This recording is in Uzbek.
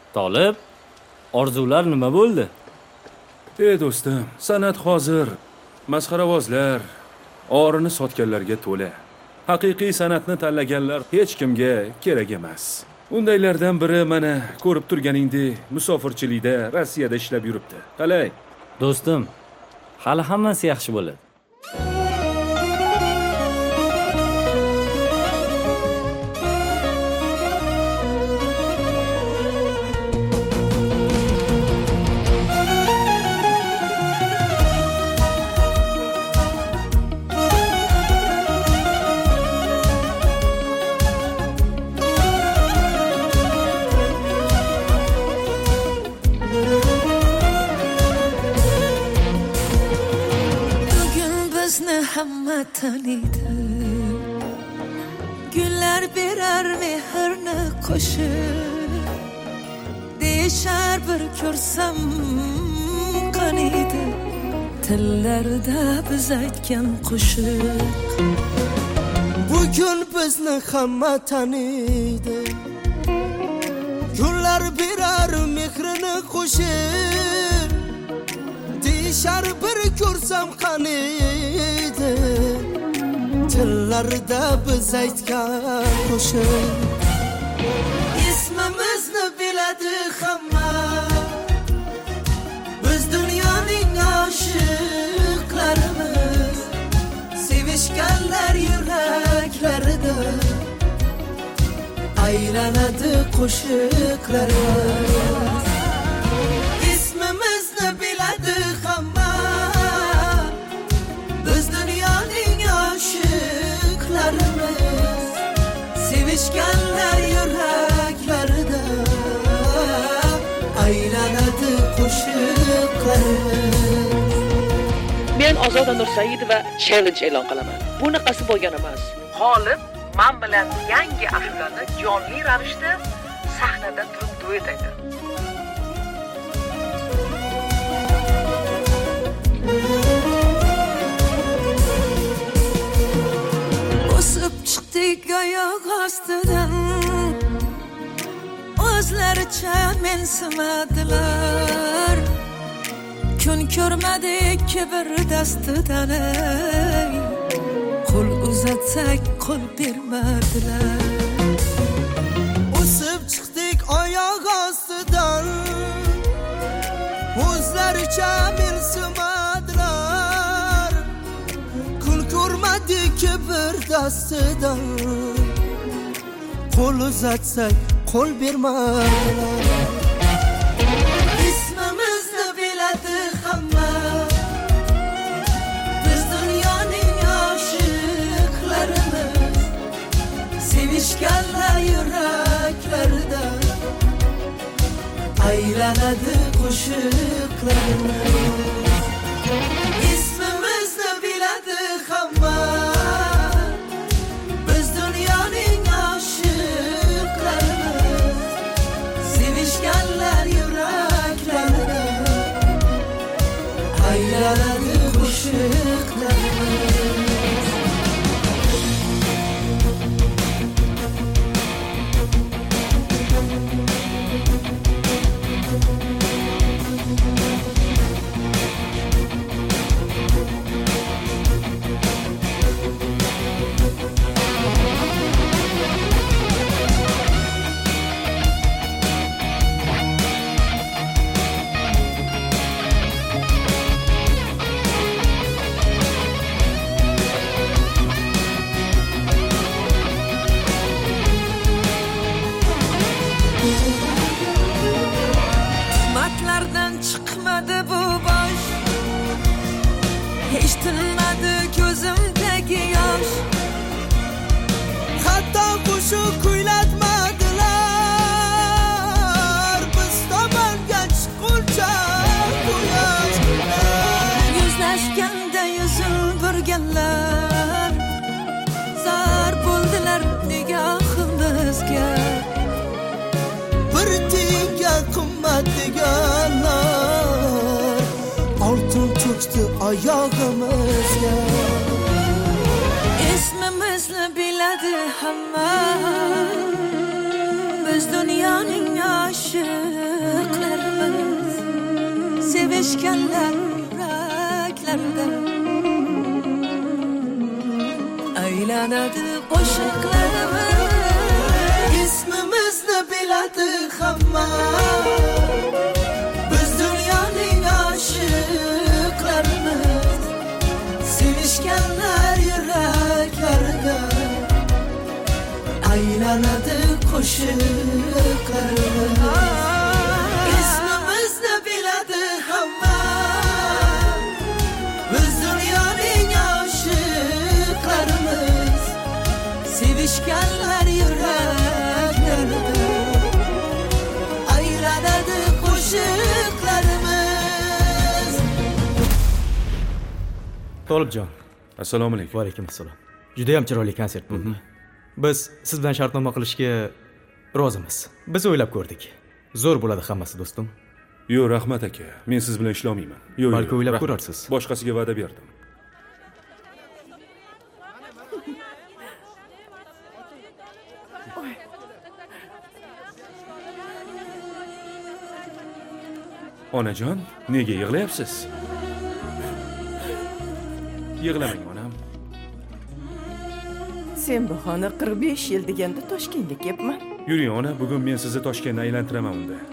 Tolib, orzular nima bo'ldi? Do'stim, san'at hozir masxaravozlar, orini sotganlarga to'la. Haqiqiy san'atni tanlaganlar hech kimga kerak emas. Undaylardan biri mana ko'rib turganingdek musofirchilikda Rossiyada ishlab yuribdi. Qalay? Do'stim, hali hammasi yaxshi bo'ladi. Hamma tanıydı. Güller birer mehrni qo'shib, deyishar bir ko'rsam qaniydi, tillarda biz aytgan qo'shiq. Bugün bizni hamma tanıydı. Güller birer mehrini qo'shib, deyishar bir ko'rsam qaniydi, tillarda biz aytgan qo'shiq. İsmimizni biladi hamma, biz dunyoning oshiqlarimiz, sevishganlar yuraklarida aylanadi qo'shiqlarimiz. İsmimizni biladi hamma, biz dunyoning oshiqlarimiz, sevishganlar yuraklarida aylanadi qo'shiqlarimiz. Men Ozoda Nursaidova challenge e'lon qilaman. Bunaqasi bo'lgan emas. G'olib men bilan yangi ashulani jonli ravishda sahnada turib duet aytadi. O'sib chiqdik oyoq ostidan, o'zlaricha mensimadilar. Kun ko'rmadik kibr dastidan, qo'l uzatsak qo'l bermadilar. O'sib chiqdik oyoq ostidan, o'zlaricha mensimadilar. Kun ko'rmadik kibr dastidan, qo'l uzatsak qo'l bermadilar. İsmimizni biladi hamma, biz dunyoning oshiqlarimiz, sevishganlar yuraklarida aylanadi qo'shiqlarimiz. İsmimizni biladi hamma, biz dunyoning oshiqlarimiz, sevishganlar yuraklarida aylanadi qo'shiqlarimiz. Matlardan çıkmadı bu boş, hiç tinmadi ko'zimdagi yosh. Hatto qo'shiq kuylatmadilar, biz tomonga chiqquncha quyosh. Yuzlashganda yuzin burganlar, zar bo'ldilar nigohimizga. Bir tiyinga qimmat deganlar, oltin to'kdi oyog'imizga. İsmimizni biladi hamma, biz dunyoning oshiq sevishganlar yuraklarda aylanadi qo'shiqlarimiz. İsmimizni biladi hamma, biz dunyoning oshiqlarimiz. Sevishganlar yuraklarda aylanadi qo'shiqlarimiz. İsmimizni biladi hamma, biz dunyoning oshiqlarimiz. Sevishganlar yuraklarda aylanadi qo'shiqlarimiz. Tolibjon, Assalomu alaykum. va alaykum assalom. Juda ham chiroyli konsert bo'ldi. Biz siz bilan shartnoma qilishga rozimiz. Biz o'ylab ko'rdik. Zo'r bo'ladi hammasi, do'stim. Yo'q, rahmat aka. Men siz bilan ishlamayman. Yo'q, Balki o'ylab rahmat. ko'rarsiz. Boshqasiga va'da berdim. Onajon, nega yig'layapsiz? Yig'lamang onam. Sen bahona 45 yil deganda Toshkentga kelibman. Yuring ona, bugun men sizni Toshkentda aylantiraman unda.